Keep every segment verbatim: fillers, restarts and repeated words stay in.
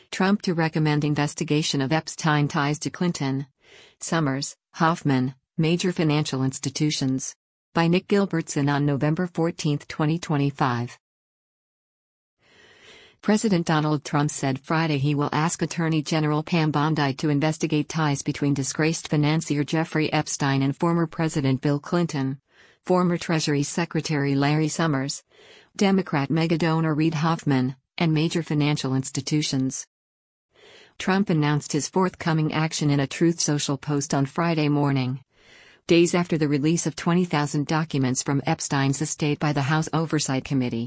Trump to recommend investigation of Epstein ties to Clinton. Summers, Hoffman, Major Financial Institutions. By Nick Gilbertson on November fourteenth, twenty twenty-five. President Donald Trump said Friday he will ask Attorney General Pam Bondi to investigate ties between disgraced financier Jeffrey Epstein and former President Bill Clinton, former Treasury Secretary Larry Summers, Democrat megadonor Reid Hoffman, and major financial institutions. Trump announced his forthcoming action in a Truth Social post on Friday morning, days after the release of twenty thousand documents from Epstein's estate by the House Oversight Committee.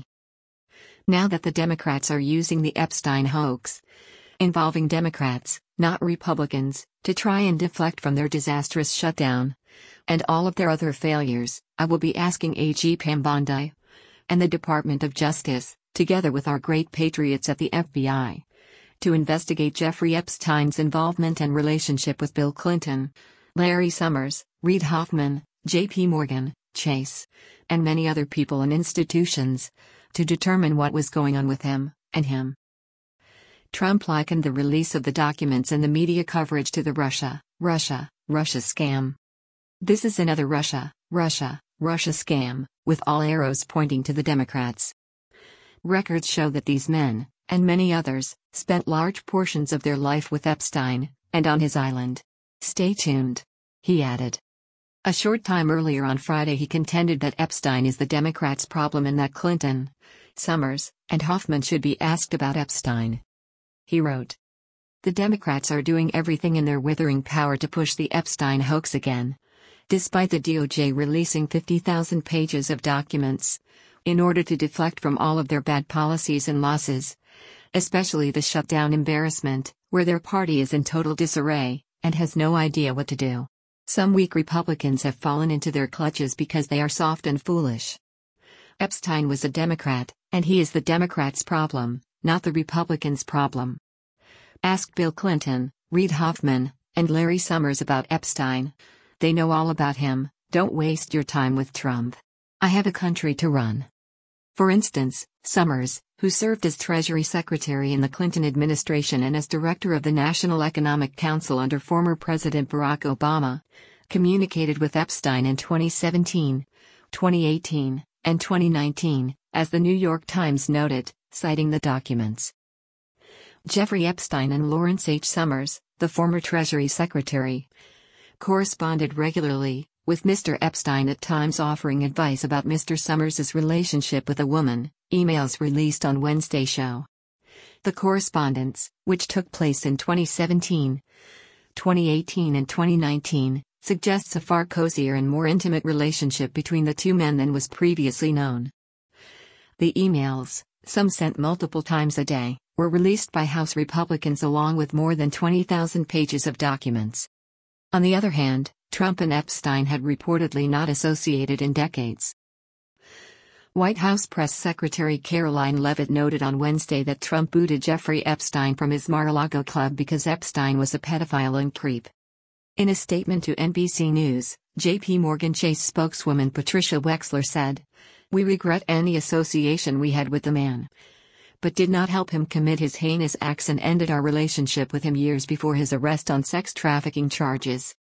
Now that the Democrats are using the Epstein hoax, involving Democrats, not Republicans, to try and deflect from their disastrous shutdown, and all of their other failures, I will be asking A G Pam Bondi, and the Department of Justice, together with our great patriots at the F B I, to investigate Jeffrey Epstein's involvement and relationship with Bill Clinton, Larry Summers, Reid Hoffman, J P Morgan, Chase, and many other people and institutions, to determine what was going on with him, and him. Trump likened the release of the documents and the media coverage to the Russia, Russia, Russia scam. This is another Russia, Russia, Russia scam, with all arrows pointing to the Democrats. Records show that these men, and many others, spent large portions of their life with Epstein, and on his island. Stay tuned. He added. A short time earlier on Friday he contended that Epstein is the Democrats' problem and that Clinton, Summers, and Hoffman should be asked about Epstein. He wrote, "The Democrats are doing everything in their withering power to push the Epstein hoax again, despite the D O J releasing fifty thousand pages of documents, in order to deflect from all of their bad policies and losses, especially the shutdown embarrassment, where their party is in total disarray, and has no idea what to do. Some weak Republicans have fallen into their clutches because they are soft and foolish. Epstein was a Democrat, and he is the Democrats' problem, not the Republicans' problem. Ask Bill Clinton, Reid Hoffman, and Larry Summers about Epstein. They know all about him. Don't waste your time with Trump. I have a country to run." For instance, Summers, who served as Treasury Secretary in the Clinton administration and as Director of the National Economic Council under former President Barack Obama, communicated with Epstein in twenty seventeen, twenty eighteen, and twenty nineteen, as the New York Times noted, citing the documents. Jeffrey Epstein and Lawrence H. Summers, the former Treasury Secretary, corresponded regularly, with Mister Epstein at times offering advice about Mister Summers' relationship with a woman, emails released on Wednesday show. The correspondence, which took place in twenty seventeen, twenty eighteen and twenty nineteen, suggests a far cozier and more intimate relationship between the two men than was previously known. The emails, some sent multiple times a day, were released by House Republicans along with more than twenty thousand pages of documents. On the other hand, Trump and Epstein had reportedly not associated in decades. White House Press Secretary Caroline Leavitt noted on Wednesday that Trump booted Jeffrey Epstein from his Mar-a-Lago club because Epstein was a pedophile and creep. In a statement to N B C News, J P Morgan Chase spokeswoman Patricia Wexler said, "We regret any association we had with the man, but did not help him commit his heinous acts and ended our relationship with him years before his arrest on sex trafficking charges."